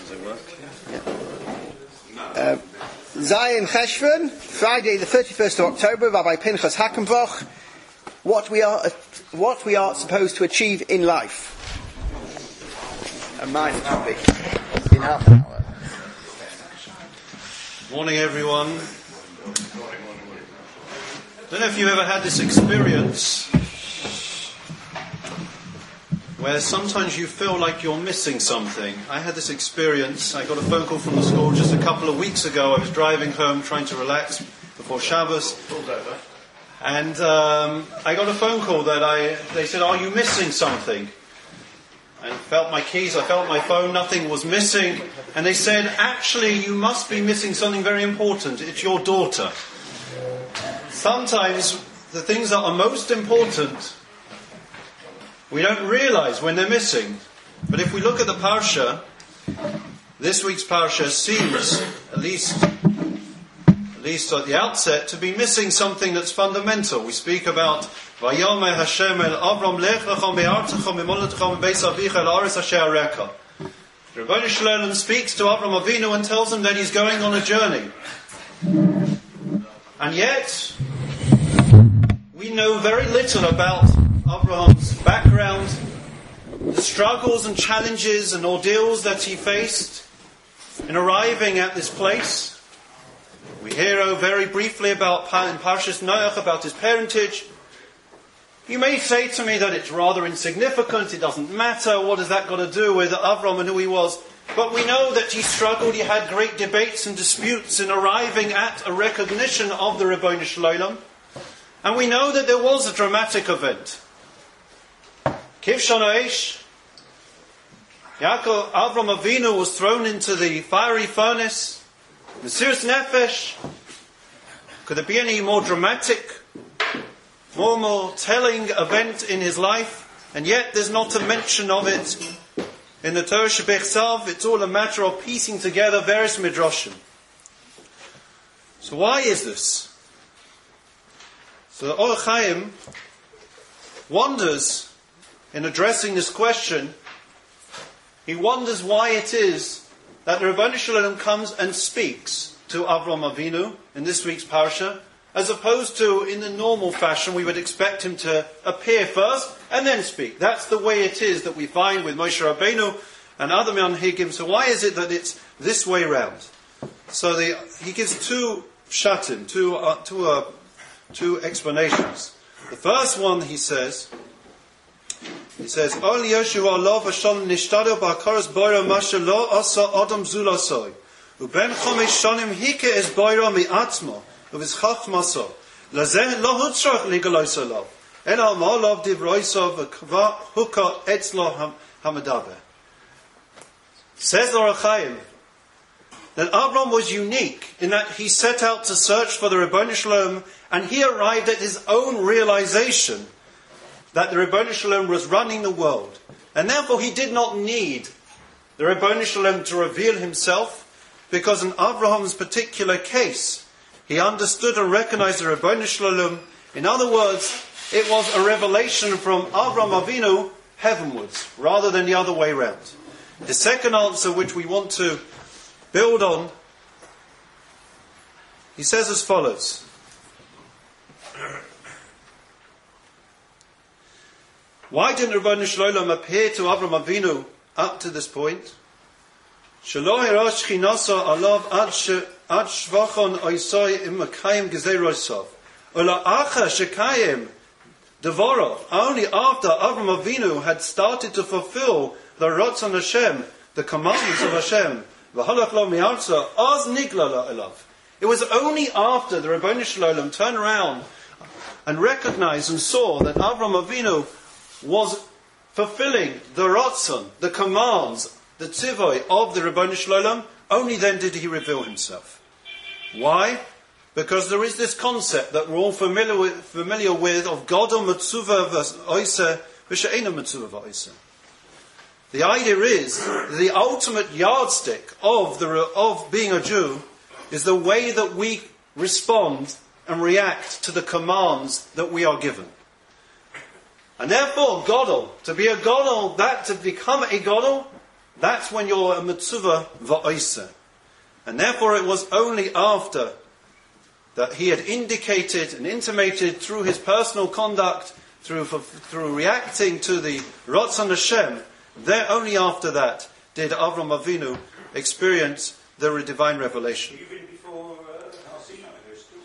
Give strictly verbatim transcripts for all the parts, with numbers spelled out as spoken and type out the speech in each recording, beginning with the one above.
Does it work? Yeah. Uh, Zion Cheshvan, Friday the thirty-first of October, Rabbi Pinchas Hackenbroch, what we are, uh, what we are supposed to achieve in life. And mine will be in half an hour. Morning, everyone. I don't know if you've ever had this experience where sometimes you feel like you're missing something. I had this experience. I got a phone call from the school just a couple of weeks ago. I was driving home trying to relax before Shabbos. And um, I got a phone call that I, they said, are you missing something? I felt my keys, I felt my phone, nothing was missing. And they said, actually, you must be missing something very important. It's your daughter. Sometimes the things that are most important, we don't realize when they're missing. But if we look at the Parsha, this week's Parsha seems, at least, at least at the outset, to be missing something that's fundamental. We speak about Vayomer Hashem el Avram lech lecha me'artecha me'moletecha me'beis avicha el haaretz asher areka. The Rebbeinu Shalom speaks to Avram Avinu and tells him that he's going on a journey. And yet, we know very little about Avraham's background, the struggles and challenges and ordeals that he faced in arriving at this place. We hear oh, very briefly about in Parshas Noach about his parentage. You may say to me that it's rather insignificant, it doesn't matter, what has that got to do with Avram and who he was? But we know that he struggled, he had great debates and disputes in arriving at a recognition of the Rebbeinu Shalom. And we know that there was a dramatic event. Kivshon Ha'esh, Yaakov, Avram Avinu was thrown into the fiery furnace. Mesiras Nefesh. Could there be any more dramatic, more more telling event in his life? And yet there's not a mention of it in the Torah Shebechsav. It's all a matter of piecing together various midrashim. So why is this? So the Or Chaim wonders, in addressing this question, he wonders why it is that the Rebbeinu Shalom comes and speaks to Avram Avinu in this week's parsha, as opposed to in the normal fashion we would expect him to appear first and then speak. That's the way it is that we find with Moshe Rabbeinu and other Manhigim. So why is it that it's this way round? So the, he gives two shatim, two uh, two uh, two explanations. The first one, he says, he says, Ol Yeshu Allah v'shalom nishtado ba'akaras boira masha lo asa adam zulasoi uben chomesh shanim hike es boira mi'atzmo uviz chachmaso lazeh lo hutzrach ligalois olav el al-ma'olav divroiso v'kva hukah etzlo hamadaber. Says the Or Chaim that Avram was unique in that he set out to search for the Rebbeinu Shalom, and he arrived at his own realization that the Rebbeinu Shalom was running the world. And therefore he did not need the Rebbeinu Shalom to reveal himself, because in Avraham's particular case, he understood and recognized the Rebbeinu Shalom. In other words, it was a revelation from Avram Avinu heavenwards, rather than the other way round. The second answer, which we want to build on, he says as follows. Why didn't Rebbeinu Shalom appear to Avram Avinu up to this point? Shelo hira shchinasa alav ad shvachon oisai im makayim gezeirosav. Ola acha shekayim devorov. Only after Avram Avinu had started to fulfill the Ratzon Hashem, the commandments of Hashem, v'halach lo mi'arza, az nigla la elav. It was only after the Rebbeinu Shalom turned around and recognized and saw that Avram Avinu was fulfilling the Ratzon, the commands, the tzivoi of the Rebbeinu Shalom, only then did he reveal himself. Why? Because there is this concept that we're all familiar with, familiar with of Godel Metzuva v'Oiseh v'She'ena Metzuva v'Oiseh. The idea is the ultimate yardstick of the of being a Jew is the way that we respond and react to the commands that we are given. And therefore, Godel, to be a Godel, that to become a Godel, That's when you're a mitzvah va'oiseh. And therefore it was only after that he had indicated and intimated through his personal conduct, through, through reacting to the Ratzon Hashem, there only after that did Avram Avinu experience the divine revelation. Even before uh, Har Sinai, there's still...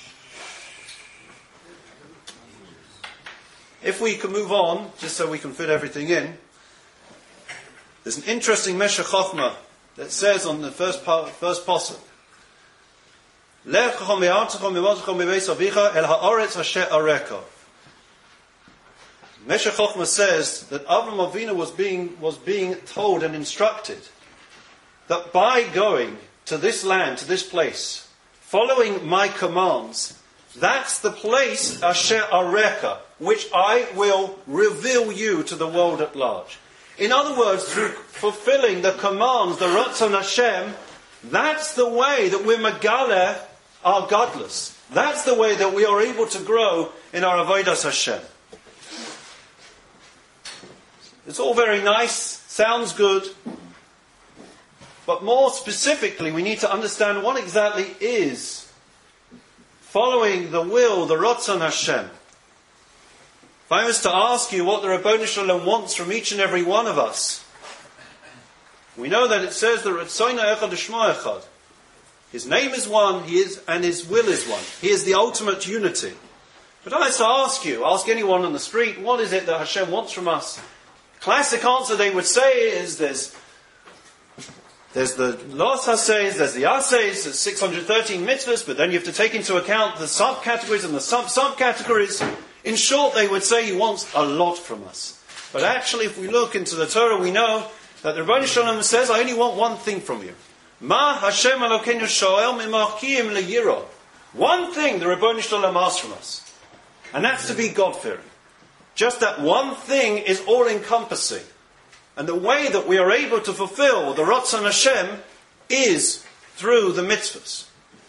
If we can move on, just so we can fit everything in, there's an interesting Meshech Chochmah that says on the first part, first pasuk, Lech lecha me'artzecha me'motecha me'beis avicha el ha'aretz asher areka. Meshech Chochmah says that Avram Avinu was being was being told and instructed that by going to this land, to this place, following my commands, that's the place asher areka, which I will reveal you to the world at large. In other words, through fulfilling the commands, the Ratzon Hashem, that's the way that we're megaleh our godless. That's the way that we are able to grow in our avodas Hashem. It's all very nice, sounds good, but more specifically, we need to understand what exactly is following the will, the Ratzon Hashem. If I was to ask you what the Ribbono Shel Olam wants from each and every one of us, we know that it says that Ratzona Echad U'Shmo Echad. His name is one, he is, and his will is one. He is the ultimate unity. But I was to ask you, ask anyone on the street, what is it that Hashem wants from us? Classic answer they would say is there's there's the Los Hasays, there's the Asays, there's six hundred thirteen mitzvahs, but then you have to take into account the subcategories and the sub-subcategories. In short, they would say he wants a lot from us. But actually, if we look into the Torah, we know that the Ribbono Shel Olam says, I only want one thing from you. Ma Hashem Elokeinu shoel mimarkiim leyiro. One thing the Ribbono Shel Olam asks from us. And that's to be God-fearing. Just that one thing is all-encompassing. And the way that we are able to fulfill the Ratzon Hashem is through the mitzvahs.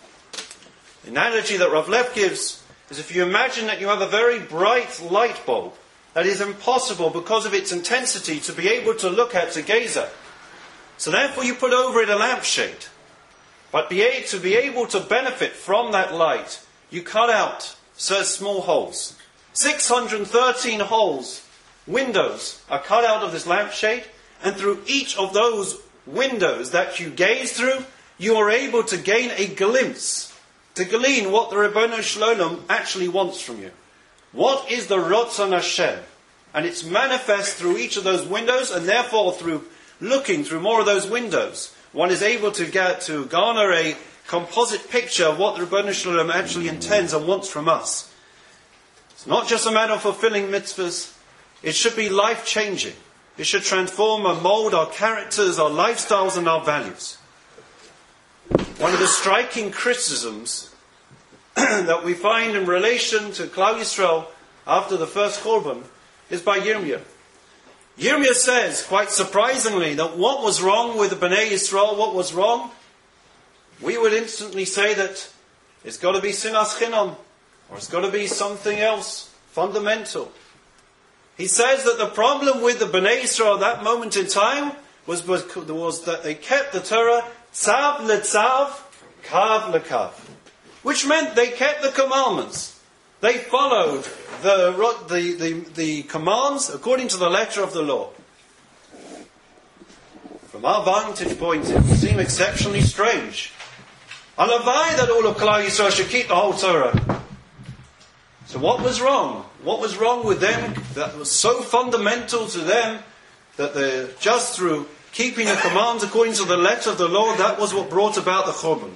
The analogy that Rav Lev gives is if you imagine that you have a very bright light bulb that is impossible because of its intensity to be able to look at, to gaze at. So therefore you put over it a lampshade. But be able, to be able to benefit from that light, you cut out certain small holes. six hundred thirteen holes, windows, are cut out of this lampshade, and through each of those windows that you gaze through, you are able to gain a glimpse, to glean what the Ribbono Shel Olam actually wants from you. What is the Ratzon Hashem? And it's manifest through each of those windows, and therefore through looking through more of those windows, one is able to get to garner a composite picture of what the Ribbono Shel Olam actually intends and wants from us. It's not just a matter of fulfilling mitzvahs. It should be life-changing. It should transform and mould our characters, our lifestyles, and our values. One of the striking criticisms that we find in relation to Klal Yisrael after the first Korban is by Yirmiyah. Yirmiyah says, quite surprisingly, that what was wrong with the Bnei Yisrael, what was wrong, we would instantly say that it's got to be sinas chinam, or it's got to be something else, fundamental. He says that the problem with the Bnei Yisrael at that moment in time was, was, was that they kept the Torah tzav letzav, kav lekav, which meant they kept the commandments. They followed the, the, the, the commands according to the letter of the law. From our vantage point, it would seem exceptionally strange. Alavai that all of Klal Yisrael should keep the whole Torah. So what was wrong? What was wrong with them that was so fundamental to them that they just through keeping the commands according to the letter of the law, that was what brought about the Churban.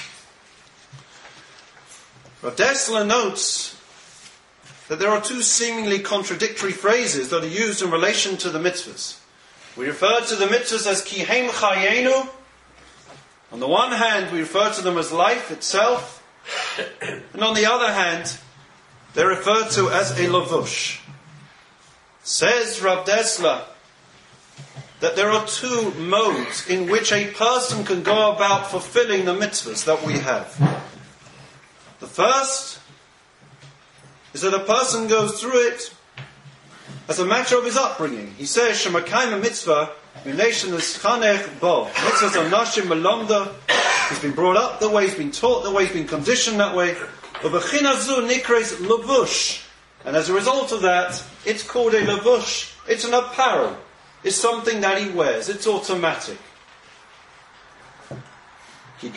Rav Dessler notes that there are two seemingly contradictory phrases that are used in relation to the mitzvahs. We refer to the mitzvahs as ki heim chayenu. On the one hand, we refer to them as life itself, and on the other hand, they're referred to as a lavush. Says Rav Dessler that there are two modes in which a person can go about fulfilling the mitzvahs that we have. The first is that a person goes through it as a matter of his upbringing. He says, Shemakayim mitzvah Nation Schanech Bo. Mitzvahs Anashim Melomda. He's been brought up the way, he's been taught the way, he's been conditioned that way. Ubechinazu Nikres Lavush. And as a result of that, it's called a lavush. It's an apparel. It's something that he wears. It's automatic. There's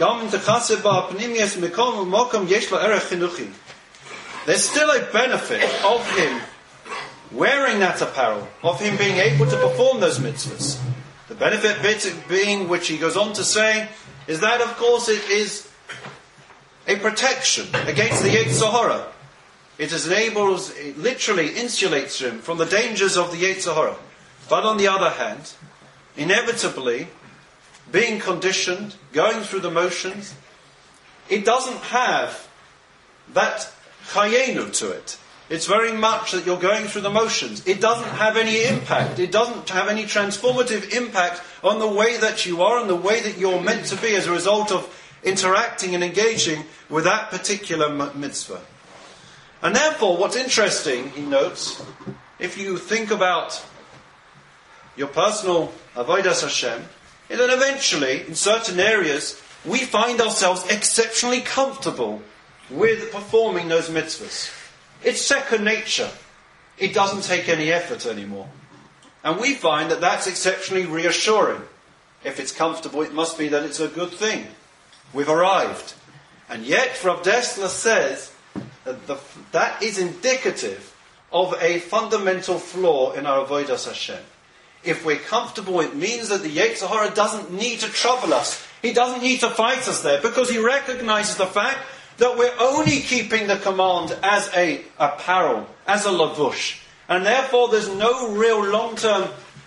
still a benefit of him wearing that apparel, of him being able to perform those mitzvahs. The benefit bit being, which he goes on to say, is that of course it is a protection against the Yetzer Hara. It enables, it literally insulates him from the dangers of the Yetzer Hara. But on the other hand, inevitably, being conditioned, going through the motions, it doesn't have that chayenu to it. It's very much that you're going through the motions. It doesn't have any impact. It doesn't have any transformative impact on the way that you are and the way that you're meant to be as a result of interacting and engaging with that particular mitzvah. And therefore, what's interesting, he notes, if you think about your personal avodas Hashem, is that eventually, in certain areas, we find ourselves exceptionally comfortable with performing those mitzvahs. It's second nature. It doesn't take any effort anymore. And we find that that's exceptionally reassuring. If it's comfortable, it must be that it's a good thing. We've arrived. And yet, Rav Dessler says that the, that is indicative of a fundamental flaw in our avodas Hashem. If we're comfortable, it means that the Yetzer Hara doesn't need to trouble us. He doesn't need to fight us there, because he recognizes the fact that we're only keeping the command as a apparel, as a lavush. And therefore there's no real long-term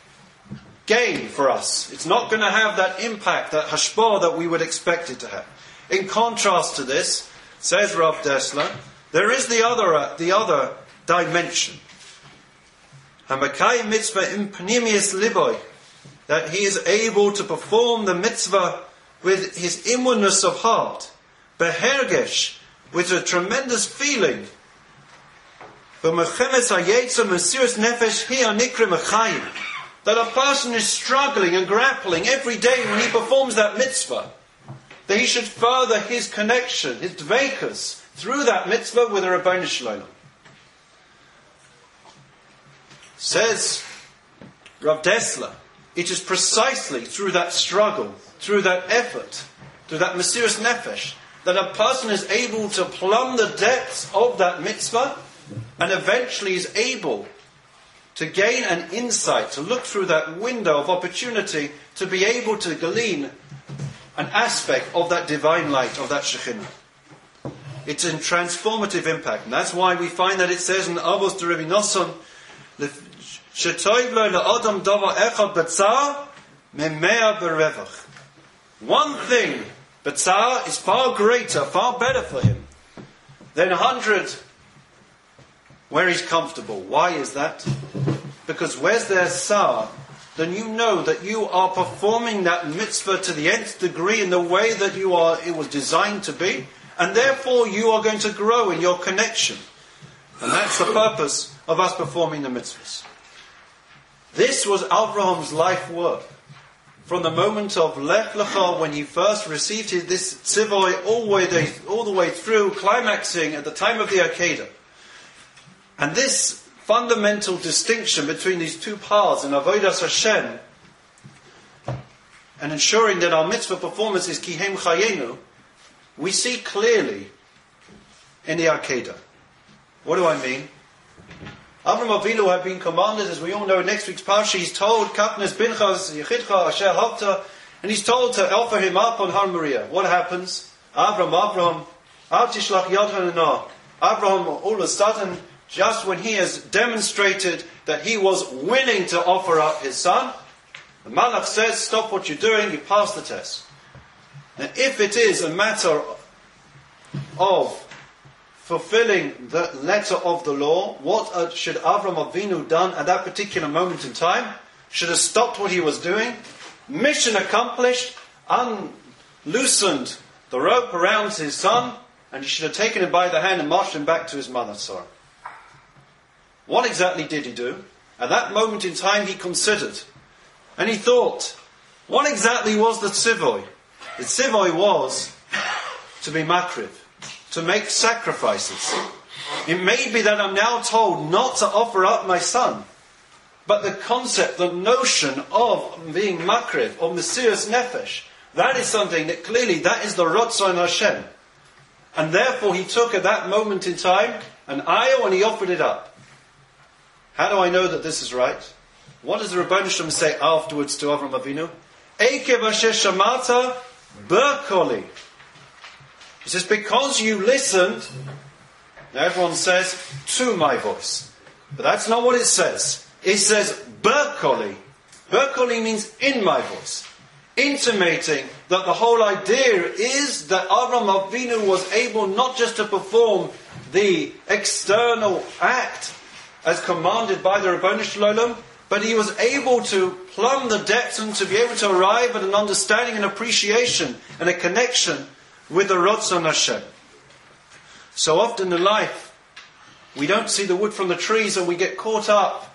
gain for us. It's not going to have that impact, that hashpah that we would expect it to have. In contrast to this, says Rav Dessler, there is the other, uh, the other dimension. Hamakayim mitzvah im pnimius liboy, that he is able to perform the mitzvah with his inwardness of heart, behergesh, with a tremendous feeling. B'mechemes hayetzer mesiras nefesh hi anikra mechayim, that a person is struggling and grappling every day when he performs that mitzvah, that he should further his connection, his dveikus, through that mitzvah with the Rebbeinu Shalom. Says Rav Dessler, it is precisely through that struggle, through that effort, through that mesiras nefesh, that a person is able to plumb the depths of that mitzvah and eventually is able to gain an insight, to look through that window of opportunity, to be able to glean an aspect of that divine light, of that Shekhinah. It's a transformative impact. And that's why we find that it says in Avos de Rabbi Nosson, one thing, B'tzar, is far greater, far better for him than a hundred where he's comfortable. Why is that? Because where's there tsar, then you know that you are performing that mitzvah to the nth degree in the way that you are, it was designed to be, and therefore you are going to grow in your connection. And that's the purpose of us performing the mitzvahs. This was Abraham's life work. From the moment of Lech Lecha, when he first received his, this tzivoy, all the, way, all the way through, climaxing at the time of the Akedah. And this fundamental distinction between these two paths in Avodas Hashem and ensuring that our mitzvah performance is Kihem Chayenu, we see clearly in the Akedah. What do I mean? Avram Avinu had been commanded, as we all know in next week's parsha, he's told, Kapnes Binchas Yechidcha Asher Havta, and he's told to offer him up on Har Moriah. What happens? Avram, Avram, Al Tishlach Yad Hananah. Avram, all of a sudden, just when he has demonstrated that he was willing to offer up his son, the Malach says, stop what you're doing, you pass the test. And if it is a matter of fulfilling the letter of the law, what should Avram Avinu done at that particular moment in time? Should have stopped what he was doing, mission accomplished, unloosened the rope around his son, and he should have taken him by the hand and marched him back to his mother, Sarah. What exactly did he do? At that moment in time he considered, And he thought, what exactly was the tzivoi? The tzivoi was to be makriv, to make sacrifices. It may be that I'm now told not to offer up my son, but the concept, the notion of being makriv, of mesirus nefesh, that is something that clearly, that is the Ratzon Hashem. And therefore he took at that moment in time an ayah and he offered it up. How do I know that this is right? What does the Rebbeinu Shalom say afterwards to Avram Avinu? Eikev asher shamata b'koli. He says, because you listened, now everyone says, to my voice. But that's not what it says. It says, b'koli. B'koli means in my voice. Intimating that the whole idea is that Avram Avinu was able not just to perform the external act as commanded by the Rebbeinu Shalom, but he was able to plumb the depths and to be able to arrive at an understanding and appreciation and a connection with the Ratzon Hashem. So often in life, we don't see the wood from the trees and we get caught up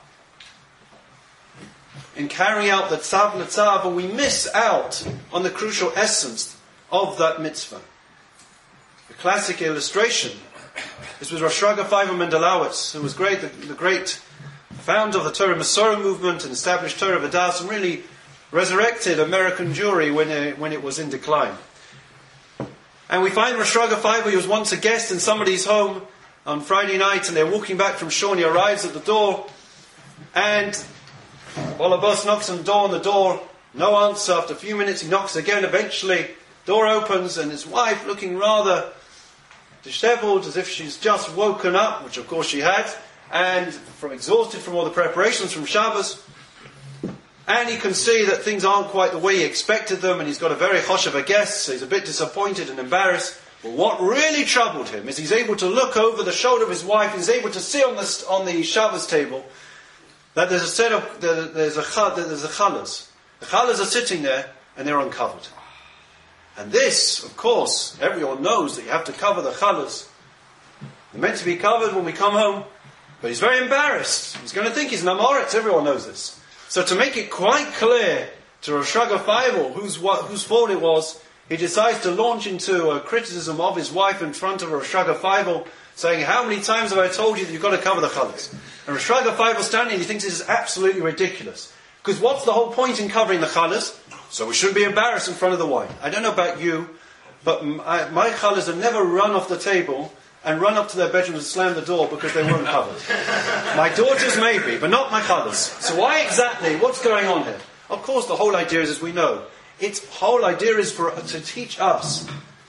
in carrying out the tzav l'tzav, and we miss out on the crucial essence of that mitzvah. The classic illustration is with Rosh Ragafaiva Mendelowitz, who was great, the, the great founder of the Torah Masorah movement and established Torah Vodaas and really resurrected American Jewry when it, when it was in decline. And we find Rosh Ragafaiva, he was once a guest in somebody's home on Friday night, and they're walking back from shul, and he arrives at the door, and while a boss knocks on the door, on the door, no answer. After a few minutes he knocks again. Eventually, door opens and his wife, looking rather disheveled, as if she's just woken up, which of course she had, and from exhausted from all the preparations from Shabbos. And he can see that things aren't quite the way he expected them, and he's got a very chosh of a guest, so he's a bit disappointed and embarrassed. But what really troubled him is he's able to look over the shoulder of his wife, and he's able to see on the, on the Shabbos table that there's a set of, there's a, there's a challahs. The challahs are sitting there, and they're uncovered. And this, of course, everyone knows that you have to cover the challahs. They're meant to be covered when we come home, but he's very embarrassed. He's going to think he's an Amoritz, everyone knows this. So to make it quite clear to Rosh Ragafaiva whose, whose fault it was, he decides to launch into a criticism of his wife in front of Rosh Ragafaiva, saying, how many times have I told you that you've got to cover the challahs? And Rosh Ragafaiva standing, he thinks this is absolutely ridiculous. Because what's the whole point in covering the challahs? So we shouldn't be embarrassed in front of the wine. I don't know about you, but my, my challahs have never run off the table and run up to their bedrooms and slam the door because they weren't covered. My daughters maybe, but not my challahs. So why exactly? What's going on here? Of course, the whole idea is, as we know, its whole idea is for to teach us,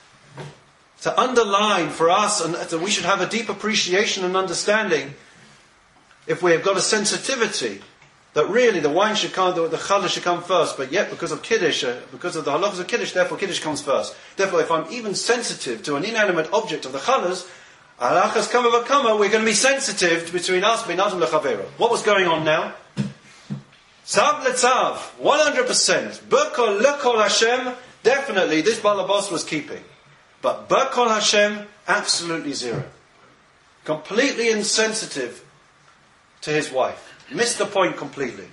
to underline for us, and that we should have a deep appreciation and understanding. If we have got a sensitivity that really the wine should come, the, the challah should come first, but yet because of Kiddush, uh, because of the halachas of Kiddush, therefore Kiddush comes first. Therefore, if I'm even sensitive to an inanimate object of the challahs, halachas kama v'kama, we're going to be sensitive between us, bin adam lechavero. What was going on now? Tzav letzav, one hundred percent. B'kol lekol Hashem, definitely this balabos was keeping. But b'kol Hashem, absolutely zero. Completely insensitive to his wife. Missed the point completely.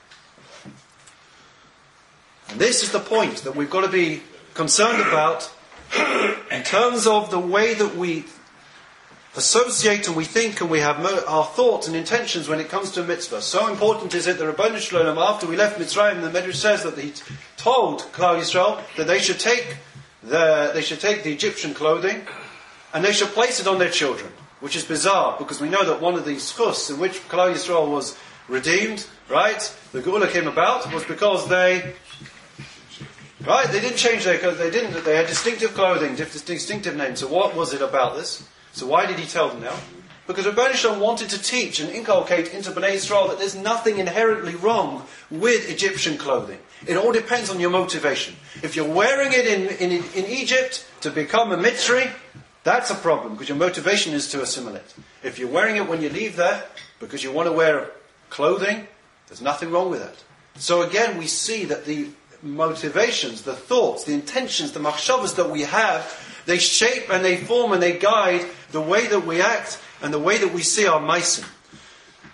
And this is the point that we've got to be concerned about in terms of the way that we associate and we think and we have our thoughts and intentions when it comes to a mitzvah. So important is it that Rebbeinu Shalom, after we left Mitzrayim, the Medrash says that he told Klal Yisrael that they should take the they should take the Egyptian clothing and they should place it on their children. Which is bizarre, because we know that one of the schus in which Klal Yisrael was redeemed, right, the Geula came about, was because they, right, they didn't change their clothes, they didn't, they had distinctive clothing, distinctive names. So what was it about this? So why did he tell them now? Because Rebbeinu Shalom wanted to teach and inculcate into Bnei Yisrael that there's nothing inherently wrong with Egyptian clothing. It all depends on your motivation. If you're wearing it in, in, in Egypt to become a Mitzri, that's a problem, because your motivation is to assimilate. If you're wearing it when you leave there, because you want to wear clothing, there's nothing wrong with that. So again, we see that the motivations, the thoughts, the intentions, the machshavas that we have, they shape and they form and they guide the way that we act and the way that we see our meisim.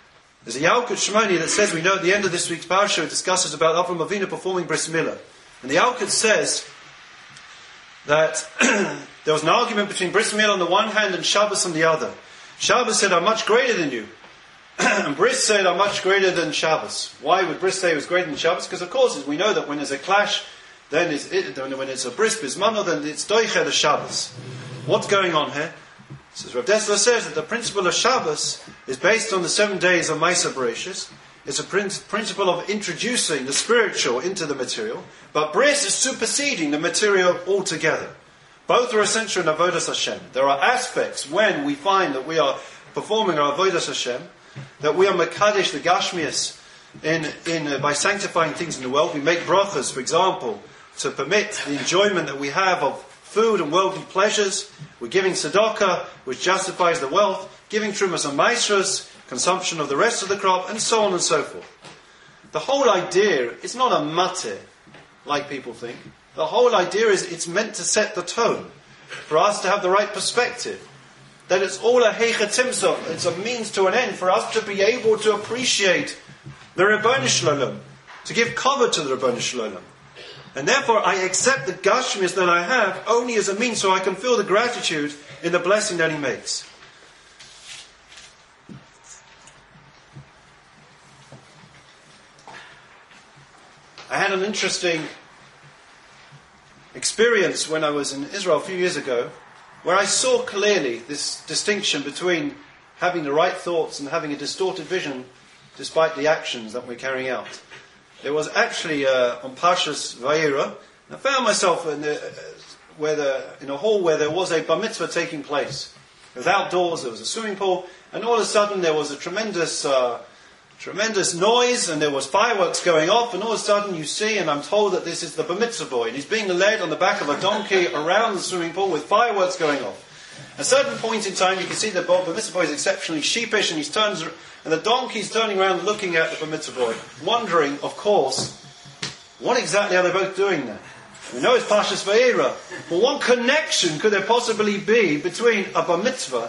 There's a Yalkut Shimoni that says, we know at the end of this week's parasha, it discusses about Avram Avinu performing Bris Milah. And the Yalkut says that there was an argument between Bris Milah on the one hand and Shabbos on the other. Shabbos said, I'm much greater than you. And Bris said, I'm much greater than Shabbos. Why would Bris say he was greater than Shabbos? Because of course, as we know that when there's a clash, then it's, it, when it's a Bris Bismano, then it's Doiche the Shabbos. What's going on here? So Rav Dessler says that the principle of Shabbos is based on the seven days of Maisa Bereshis. It's a prin- principle of introducing the spiritual into the material, but Bris is superseding the material altogether. Both are essential in Avodas Hashem. There are aspects when we find that we are performing our Avodas Hashem, that we are Mekadesh, the Gashmias, in, in, uh, by sanctifying things in the world. We make brachas, for example, to permit the enjoyment that we have of food and worldly pleasures. We're giving tzedakah, which justifies the wealth, giving trumas and maestros, consumption of the rest of the crop, and so on and so forth. The whole idea is not a matir, like people think. The whole idea is it's meant to set the tone, for us to have the right perspective. That it's all a heicha timsof, it's a means to an end, for us to be able to appreciate the Rebbeinu Shalom, to give cover to the Rebbeinu Shalom. And therefore I accept the Gashmis that I have only as a means so I can feel the gratitude in the blessing that He makes. I had an interesting experience when I was in Israel a few years ago, where I saw clearly this distinction between having the right thoughts and having a distorted vision despite the actions that we're carrying out. There was actually uh, on Parshas Vayera, I found myself in, the, uh, where the, in a hall where there was a bar mitzvah taking place. It was outdoors, there was a swimming pool, and all of a sudden there was a tremendous uh, tremendous noise, and there was fireworks going off, and all of a sudden you see, and I'm told that this is the bar mitzvah boy, and he's being led on the back of a donkey around the swimming pool with fireworks going off. At a certain point in time, you can see the bar mitzvah boy is exceptionally sheepish, and he turns, and the donkey's turning around looking at the bar mitzvah boy, wondering, of course, what exactly are they both doing there? We know it's Parshas Vayera, but what connection could there possibly be between a bar mitzvah,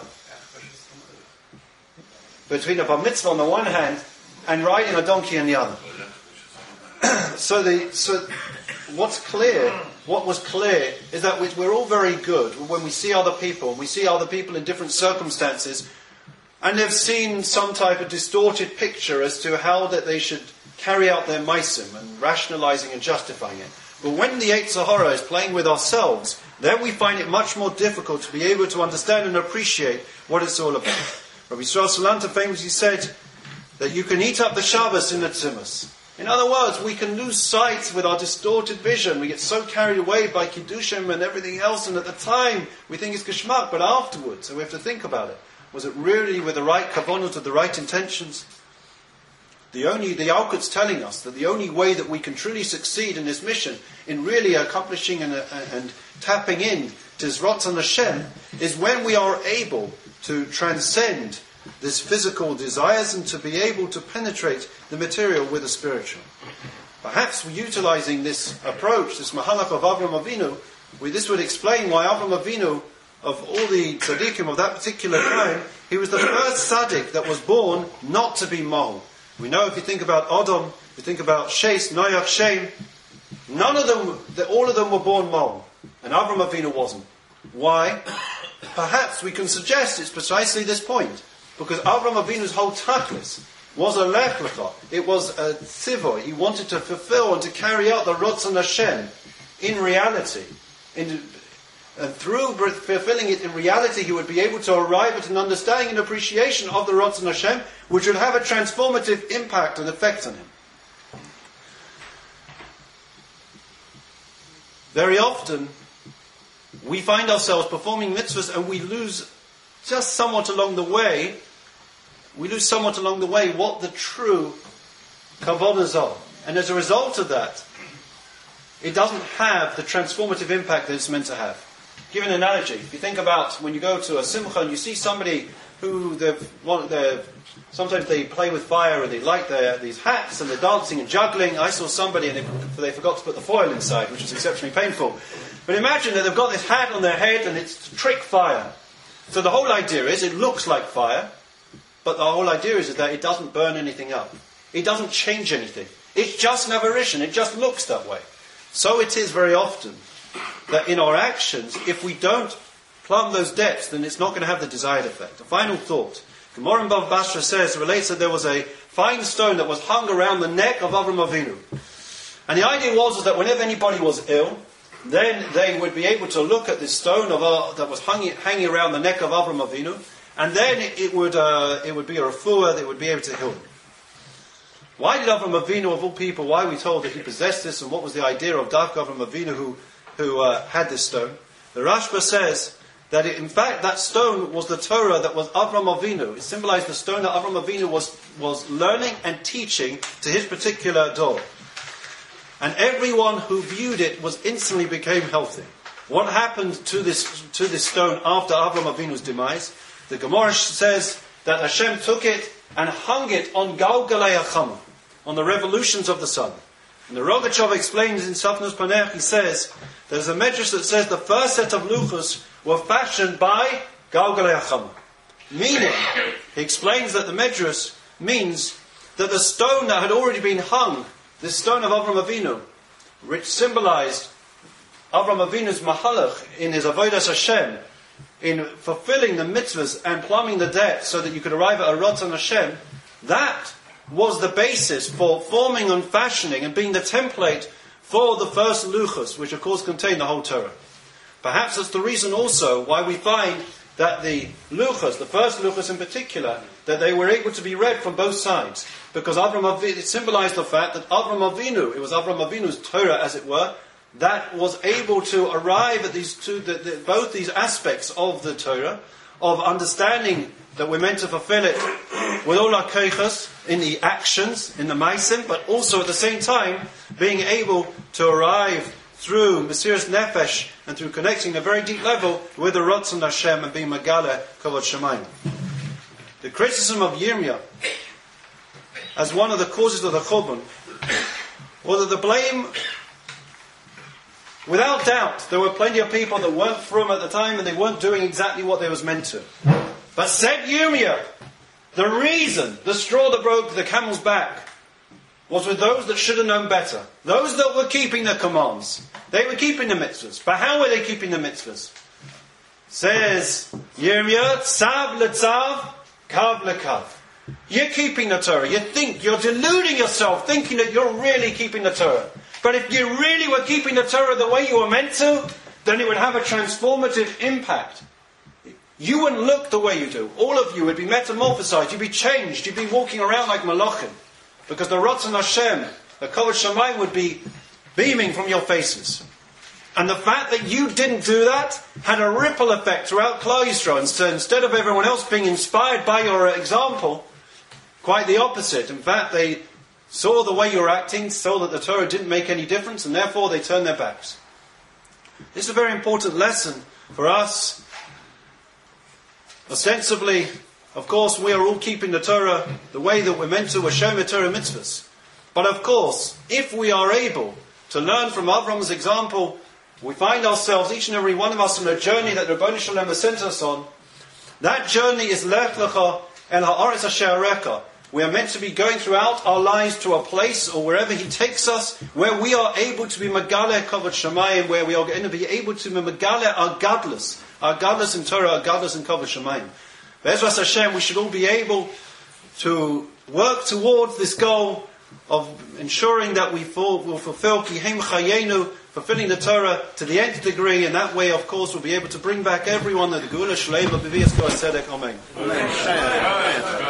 between a bar mitzvah on the one hand, and riding a donkey on the other? so the so what's clear, what was clear, is that we're all very good when we see other people, and we see other people in different circumstances, and they've seen some type of distorted picture as to how that they should carry out their maisim, and rationalizing and justifying it. But when the Yetzer Hara is playing with ourselves, then we find it much more difficult to be able to understand and appreciate what it's all about. Rabbi Yisrael Salanter famously said that you can eat up the Shabbos in the tzimus. In other words, we can lose sight with our distorted vision. We get so carried away by Kiddushim and everything else, and at the time we think it's Geschmack, but afterwards, so we have to think about it. Was it really with the right kavanot, with the right intentions? The only, the Yalkut's telling us that the only way that we can truly succeed in this mission, in really accomplishing and, uh, and tapping in to Ratzon Hashem, is when we are able to transcend this physical desires and to be able to penetrate the material with the spiritual. Perhaps we're utilizing this approach, this mahalach of Avram Avinu, we, this would explain why Avram Avinu, of all the tzaddikim of that particular time, he was the first tzaddik that was born not to be Mohel. We know if you think about Adam, you think about Shes, Noach, Shem, none of them, all of them were born Mohel, and Avram Avinu wasn't. Why? Perhaps we can suggest it's precisely this point. Because Avram Avinu's whole tachlis was a lech lecha. It was a tzivoy. He wanted to fulfill and to carry out the Ratzon Hashem in reality. In, and through fulfilling it in reality, he would be able to arrive at an understanding and appreciation of the Ratzon Hashem, which would have a transformative impact and effect on him. Very often, we find ourselves performing mitzvahs and we lose just somewhat along the way, we lose somewhat along the way what the true kavanas are. And as a result of that, it doesn't have the transformative impact that it's meant to have. Give an analogy. If you think about when you go to a simcha and you see somebody who they've, well, they're, sometimes they play with fire and they light their, these hats and they're dancing and juggling. I saw somebody and they, they forgot to put the foil inside, which is exceptionally painful. But imagine that they've got this hat on their head and it's to trick fire. So the whole idea is it looks like fire, but the whole idea is, is that it doesn't burn anything up. It doesn't change anything. It's just an aberration. It just looks that way. So it is very often that in our actions, if we don't plumb those depths, then it's not going to have the desired effect. A final thought. Gemara in Bava Basra says, relates that there was a fine stone that was hung around the neck of Avram Avinu. And the idea was, was that whenever anybody was ill, then they would be able to look at this stone of, uh, that was hung, hanging around the neck of Avram Avinu, and then it, it would uh, it would be a refuah that would be able to heal them. Why did Avram Avinu, of all people, why are we told that he possessed this, and what was the idea of Davka Avram Avinu who, who uh, had this stone? The Rashba says that it, in fact that stone was the Torah that was Avram Avinu. It symbolized the stone that Avram Avinu was, was learning and teaching to his particular dor. And everyone who viewed it was instantly became healthy. What happened to this to this stone after Avram Avinu's demise? The Gemara says that Hashem took it and hung it on Galgalei HaChama, on the revolutions of the sun. And the Rogachover explains in Safnus Panech, he says, there's a medrash that says the first set of luchos were fashioned by Galgalei HaChama. Meaning, he explains that the medrash means that the stone that had already been hung, this stone of Avram Avinu, which symbolized Avram Avinu's mahalach in his avodas Hashem, in fulfilling the mitzvahs and plumbing the depth so that you could arrive at a Ratzon Hashem, that was the basis for forming and fashioning and being the template for the first luchos, which of course contain the whole Torah. Perhaps that's the reason also why we find that the luchos, the first luchos in particular, that they were able to be read from both sides. Because Avram Avinu, it symbolized the fact that Avram Avinu, it was Avram Avinu's Torah as it were, that was able to arrive at these two, the, the, both these aspects of the Torah, of understanding that we're meant to fulfill it with all our keichas, in the actions, in the maisim, but also at the same time being able to arrive through Mesiras Nefesh and through connecting a very deep level with the Ratzon Hashem and being Megale Kavod Shamayim. The criticism of Yirmiyah as one of the causes of the Churban was that the blame, without doubt, there were plenty of people that weren't from at the time and they weren't doing exactly what they was meant to. But said Yirmiyah, the reason, the straw that broke the camel's back, was with those that should have known better. Those that were keeping the commands. They were keeping the mitzvahs. But how were they keeping the mitzvahs? Says Yirmiyah, Tzav letzav, kav lekav. You're keeping the Torah. You think, you're deluding yourself, thinking that you're really keeping the Torah. But if you really were keeping the Torah the way you were meant to, then it would have a transformative impact. You wouldn't look the way you do. All of you would be metamorphosized. You'd be changed. You'd be walking around like malachim. Because the Ratzon Hashem, the Kavod Shamayim, would be beaming from your faces. And the fact that you didn't do that had a ripple effect throughout Klal Yisrael. And so instead of everyone else being inspired by your example, quite the opposite. In fact, they saw the way you were acting, saw that the Torah didn't make any difference, and therefore they turned their backs. This is a very important lesson for us. Ostensibly, of course, we are all keeping the Torah the way that we're meant to. We're showing the Torah mitzvahs. But of course, if we are able to learn from Avram's example, we find ourselves, each and every one of us, on a journey that the Rebbeinu Shalom has sent us on. That journey is Lech Lecha El Ha'aretz Asher Arecha. We are meant to be going throughout our lives to a place, or wherever He takes us, where we are able to be Megale Kavod Shamayim, where we are going to be able to be Megale our godless, our godless in Torah, our godless in Kavod Shamayim. Be'ezras Hashem, we should all be able to work towards this goal of ensuring that we will fulfill Kihem Chayenu, fulfilling the Torah to the nth degree, and that way, of course, we'll be able to bring back everyone to the Geula Shlema B'Vias Kol Tzedek. Amen. Amen.